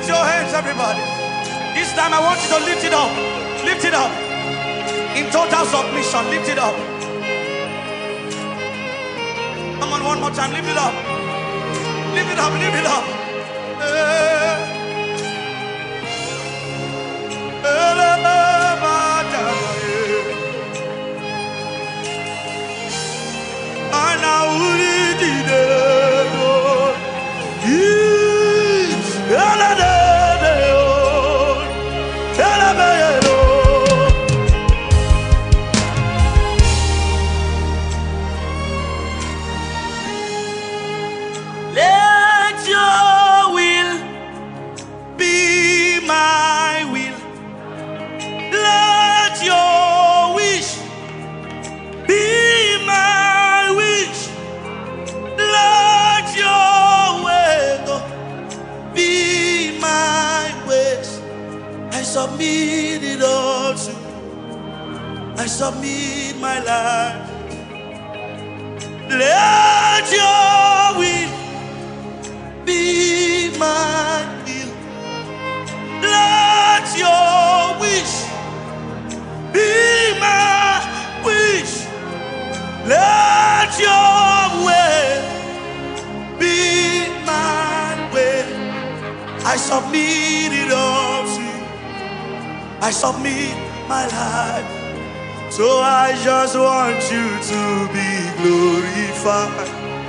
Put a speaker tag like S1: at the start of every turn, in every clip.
S1: Lift your hands, everybody. This time I want you to lift it up. Lift it up. In total submission, lift it up. Come on, one more time, lift it up. Lift it up, lift it up. Let your will be my will. Let your wish be my wish. Let your way be my ways. I submit it all to you. I submit my life. Let your will be my will. Let your wish be my wish. Let your way be my way. I submit it all to you. I submit my life. So I just want you to be glorified.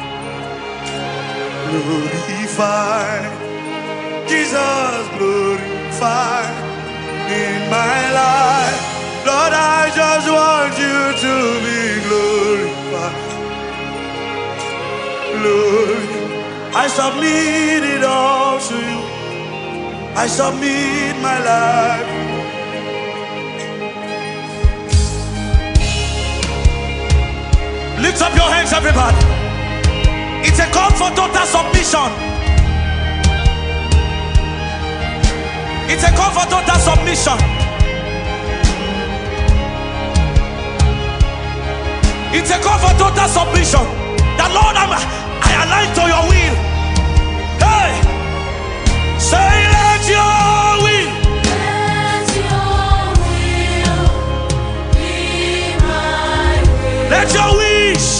S1: Glorified, Jesus, glorified in my life. Lord, I just want you to be glorified. Lord, I submit it all to you. I submit my life. Lift up your hands, everybody. It's a call for total submission. It's a call for total submission. It's a call for total submission. The Lord, I align to your will. Hey, say, let your will.
S2: Let your will be my will.
S1: Let your wish.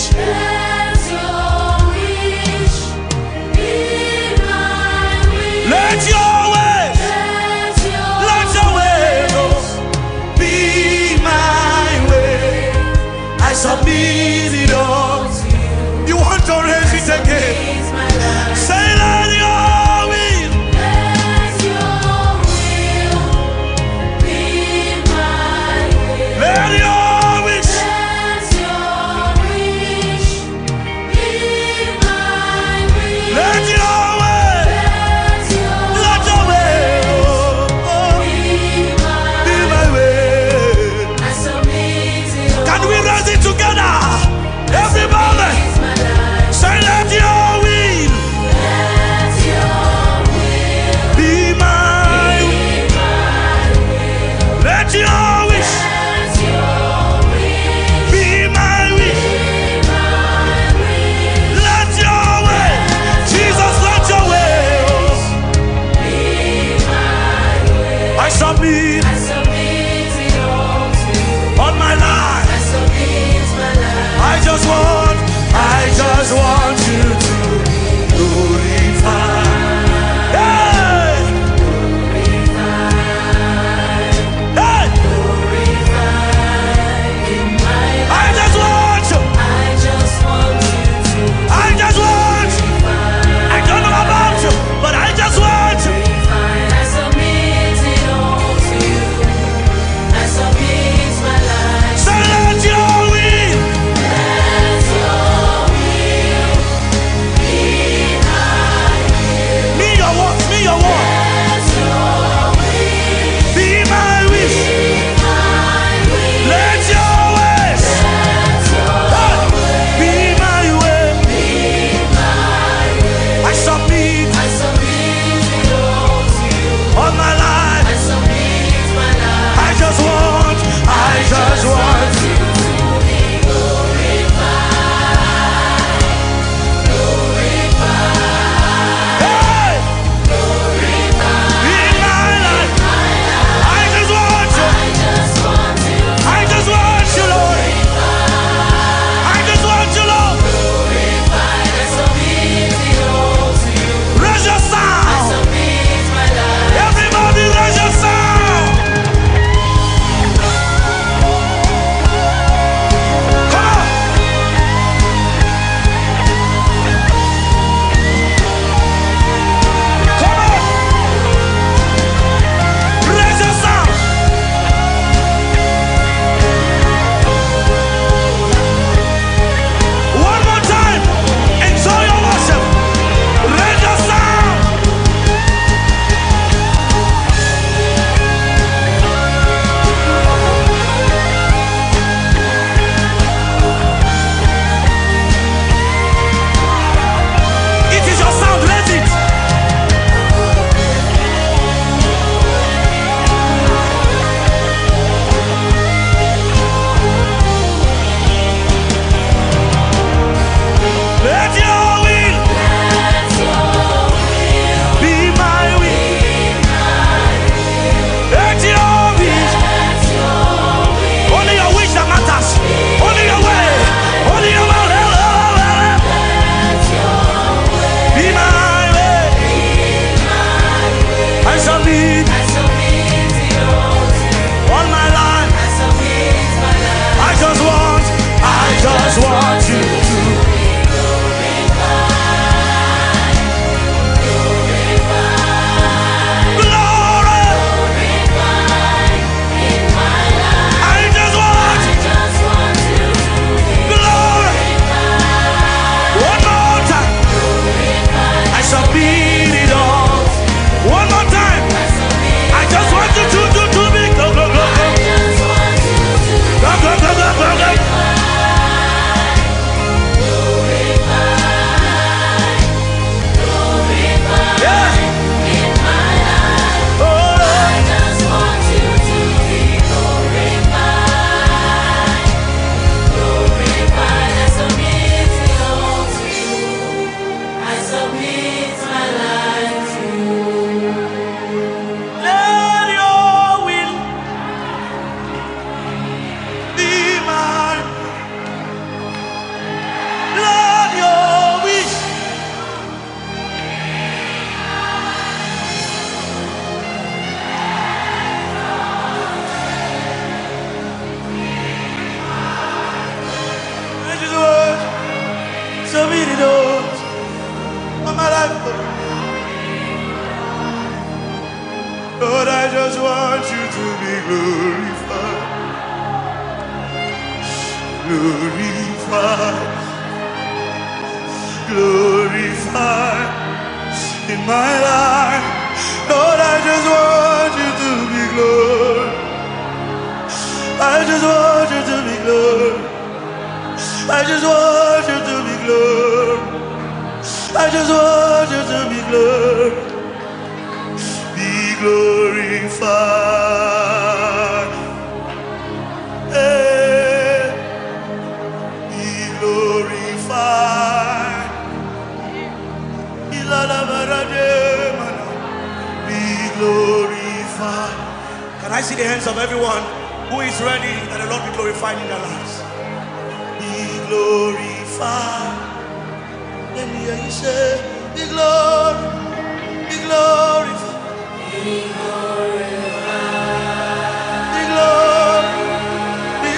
S1: Let your way, let your way be my way. I submit it all to you. You want to raise it again? Say, let your will.
S2: Let your will be my will.
S1: Let your wish.
S2: Let your wish be my will.
S1: Let your together, everybody, say, let your will. glorified. Glorified. Glorified in my life. Lord, I just want you to be glorified. I just want you to be glorified. I just want you to be glorified. I just want you to be glorified. Be glorified. Hey. Be glorified. Be glorified. Can I see the hands of everyone who is ready that the Lord be glorified in their lives? Be glorified. Let me hear you say, be glorified. Be glorified. Be glorified. Be glorified. Be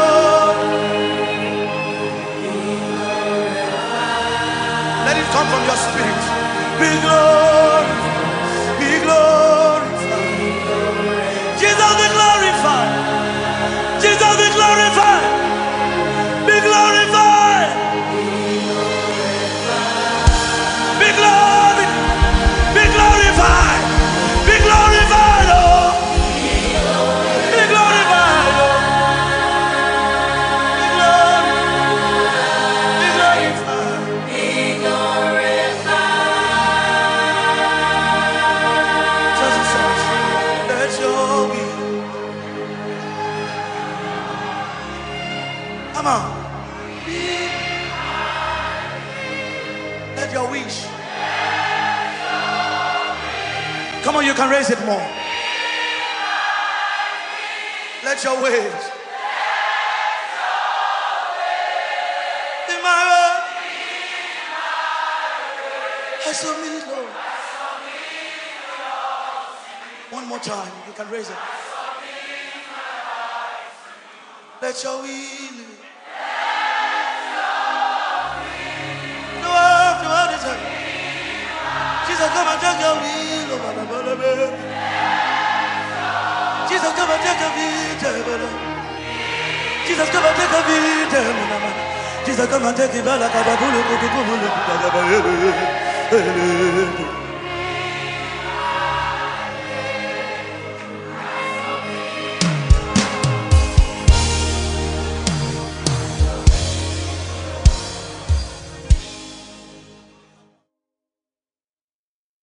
S1: glorified. Let it come from your spirit. Be glorified. Be glorified. Jesus be glorified. Jesus be glorified. Be glorified. Be glorified. Be glorified. Be glorified. Oh. Be glorified. Oh. Be glorified. Be glorified. Jesus, let your will. Come on. Let your wish. Come on, you can raise it more. Let your ways. In my way. I submit, Lord. One more time, you can raise it. Let your will. Jesus, come and take your will. Jesus, come and take your will. Jesus, come and take your will. Jesus, come and take your will.